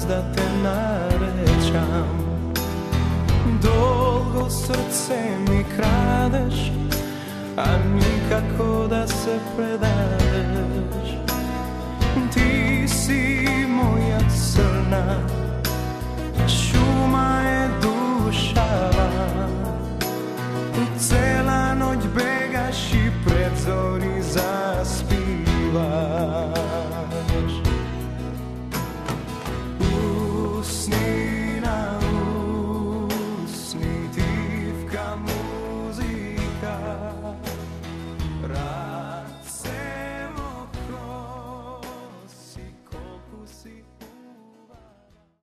da te narećam. Dolgo srce mi kradeš, a nikako da se predadeš. Ti si moja crna